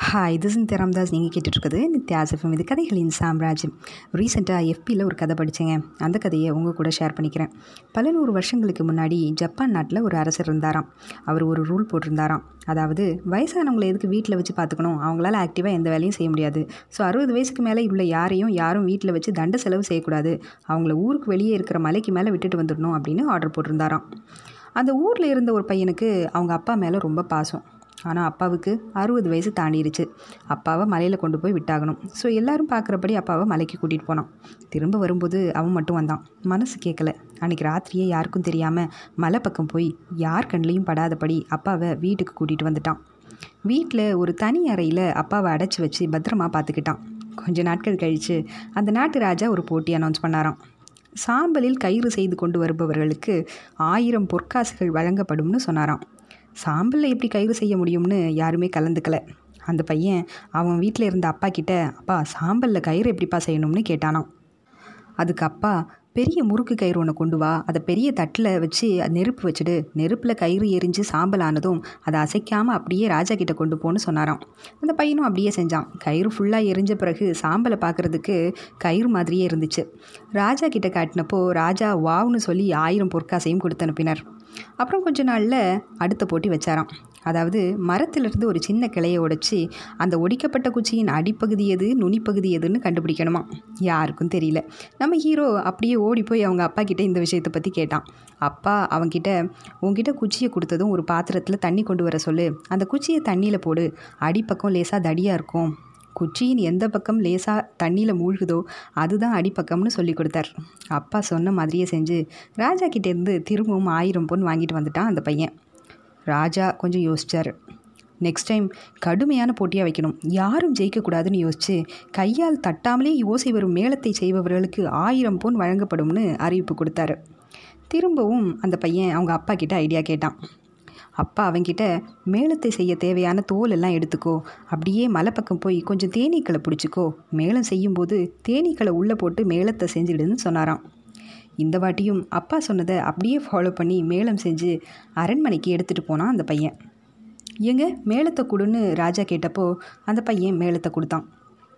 Hi, இது சிந்தியா ராமதாஸ். நீங்கள் கேட்டுட்ருக்குது நித்யாசஃபம். இது கதைகளின் சாம்ராஜ்யம். ரீசெண்டாக எஃபியில் ஒரு கதை படித்தேங்க. அந்த கதையை உங்கள் கூட ஷேர் பண்ணிக்கிறேன். பல நூறு வருஷங்களுக்கு முன்னாடி ஜப்பான் நாட்டில் ஒரு அரசர் இருந்தாராம். அவர் ஒரு ரூல் போட்டிருந்தாராம். அதாவது வயசானவங்களை எதுக்கு வீட்டில் வச்சு பார்த்துக்கணும், அவங்களால ஆக்டிவாக எந்த வேலையும் செய்ய முடியாது. ஸோ 60 வயசுக்கு மேலே உள்ள யாரும் வீட்டில் வச்சு தண்ட செலவு செய்யக்கூடாது, அவங்கள ஊருக்கு வெளியே இருக்கிற மலைக்கு மேலே விட்டுட்டு வந்துடணும் அப்படின்னு ஆர்டர் போட்டிருந்தாராம். அந்த ஊரில் இருந்த ஒரு பையனுக்கு அவங்க அப்பா மேலே ரொம்ப பாசம். ஆனால் அப்பாவுக்கு 60 வயசு தாண்டிடுச்சு. அப்பாவை மலையில் கொண்டு போய் விட்டாகணும். ஸோ எல்லாரும் பார்க்குறபடி அப்பாவை மலைக்கு கூட்டிகிட்டு போனான். திரும்ப வரும்போது அவன் மட்டும் வந்தான். மனசு கேட்கல. அன்றைக்கி ராத்திரியே யாருக்கும் தெரியாமல் மலை பக்கம் போய் யார் கண்லேயும் படாதபடி அப்பாவை வீட்டுக்கு கூட்டிகிட்டு வந்துட்டான். வீட்டில் ஒரு தனி அறையில் அப்பாவை அடைச்சி வச்சு பத்திரமா பார்த்துக்கிட்டான். கொஞ்ச நாட்கள் கழித்து அந்த நாட்டு ராஜா ஒரு போட்டி அனௌன்ஸ் பண்ணாராம். சாம்பலில் கயிறு செய்து கொண்டு வருபவர்களுக்கு 1000 பொற்காசுகள் வழங்கப்படும்னு சொன்னாராம். சாம்பலில் எப்படி கயிறு செய்ய முடியும்னு யாருமே கலந்துக்கல. அந்த பையன் அவன் வீட்டில் இருந்த அப்பா கிட்ட, அப்பா சாம்பலில் கயிறு எப்படிப்பா செய்யணும்னு கேட்டானாம். அதுக்கு அப்பா, பெரிய முறுக்கு கயிறு ஒன்று கொண்டு வா, அதை பெரிய தட்டில் வச்சு நெருப்பு வச்சுடு, நெருப்பில் கயிறு எரிஞ்சு சாம்பல் ஆனதும் அதை அசைக்காமல் அப்படியே ராஜா கிட்ட கொண்டு போன்னு சொன்னாராம். அந்த பையனும் அப்படியே செஞ்சான். கயிறு ஃபுல்லாக எரிஞ்ச பிறகு சாம்பலை பார்க்குறதுக்கு கயிறு மாதிரியே இருந்துச்சு. ராஜா கிட்ட காட்டினப்போ ராஜா வாவ்னு சொல்லி 1000 பொற்காசையும் கொடுத்து அனுப்பினார். அப்புறம் கொஞ்ச நாளில் அடுத்த போட்டி வச்சாராம். அதாவது மரத்திலிருந்து ஒரு சின்ன கிளையை உடைச்சி அந்த ஒடிக்கப்பட்ட குச்சியின் அடிப்பகுதி எது நுனிப்பகுதி எதுன்னு கண்டுபிடிக்கணுமா. யாருக்கும் தெரியல. நம்ம ஹீரோ அப்படியே ஓடி போய் அவங்க அப்பா கிட்டே இந்த விஷயத்தை பற்றி கேட்டான். அப்பா அவங்கிட்ட, உங்ககிட்ட குச்சியை கொடுத்ததும் ஒரு பாத்திரத்தில் தண்ணி கொண்டு வர சொல்லு, அந்த குச்சியை தண்ணியில் போடு, அடிப்பக்கம் லேசாக தடியாக இருக்கும், குச்சியின் எந்த பக்கம் லேசாக தண்ணியில் மூழ்குதோ அதுதான் அடிப்பக்கம்னு சொல்லி கொடுத்தார். அப்பா சொன்ன மாதிரியே செஞ்சு ராஜா கிட்டேருந்து திரும்பவும் 1000 பொன் வாங்கிட்டு வந்துட்டான் அந்த பையன். ராஜா கொஞ்சம் யோசித்தார். நெக்ஸ்ட் டைம் கடுமையான போட்டியாக வைக்கணும், யாரும் ஜெயிக்கக்கூடாதுன்னு யோசித்து கையால் தட்டாமலே ஓசை வரும் மேளத்தை செய்பவர்களுக்கு 1000 பொன் வழங்கப்படும்னு அறிவிப்பு கொடுத்தாரு. திரும்பவும் அந்த பையன் அவங்க அப்பா கிட்ட ஐடியா கேட்டான். அப்பா அவங்கிட்ட, மேளத்தை செய்ய தேவையான தோல் எல்லாம் எடுத்துக்கோ, அப்படியே மலை பக்கம் போய் கொஞ்சம் தேனீக்களை பிடிச்சிக்கோ, மேளம் செய்யும்போது தேனீக்களை உள்ளே போட்டு மேளத்தை செஞ்சுடுன்னு சொன்னாராம். இந்த வாட்டியும் அப்பா சொன்னதை அப்படியே ஃபாலோ பண்ணி மேளம் செஞ்சு அரண்மனைக்கு எடுத்துகிட்டு போனான் அந்த பையன். ஏங்க மேளத்தை கொடுன்னு ராஜா கேட்டப்போ அந்த பையன் மேளத்தை கொடுத்தான்.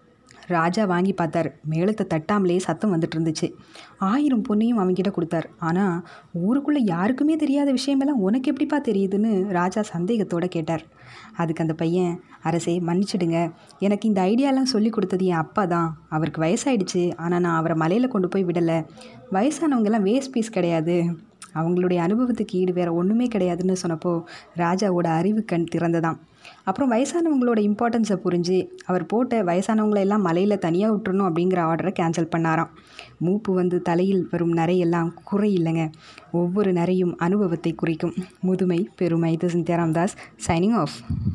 ராஜா வாங்கி பார்த்தார். மேளத்தை தட்டாமலே சத்தம் வந்துட்டு இருந்துச்சு. 1000 பொண்ணையும் அவங்கிட்ட கொடுத்தார். ஆனால் ஊருக்குள்ளே யாருக்குமே தெரியாத விஷயமெல்லாம் உனக்கு எப்படிப்பா தெரியுதுன்னு ராஜா சந்தேகத்தோடு கேட்டார். அதுக்கு அந்த பையன், அரசே மன்னிச்சிடுங்க, எனக்கு இந்த ஐடியாலாம் சொல்லி கொடுத்தது என் அப்பா தான். அவருக்கு வயசாயிடுச்சு, ஆனால் நான் அவரை மலையில் கொண்டு போய் விடலை. வயசானவங்கெல்லாம் வேஸ்ட் பீஸ் கிடையாது, அவங்களுடைய அனுபவத்துக்கு ஈடு வேறு ஒன்றுமே கிடையாதுன்னு சொன்னப்போ ராஜாவோட அறிவு கண் திறந்ததான். அப்புறம் வயசானவங்களோட இம்பார்ட்டன்ஸை புரிஞ்சு அவர் போட்ட வயசானவங்களை எல்லாம் மலையில் தனியாக விட்டுறணும் அப்படிங்கிற ஆர்டரை கேன்சல் பண்ணாராம். மூப்பு வந்து தலையில் வரும் நரையெல்லாம் குறை இல்லைங்க, ஒவ்வொரு நரையும் அனுபவத்தை குறிக்கும். முதுமை பெருமை. இது சிந்தியா ராமதாஸ் சைனிங் ஆஃப்.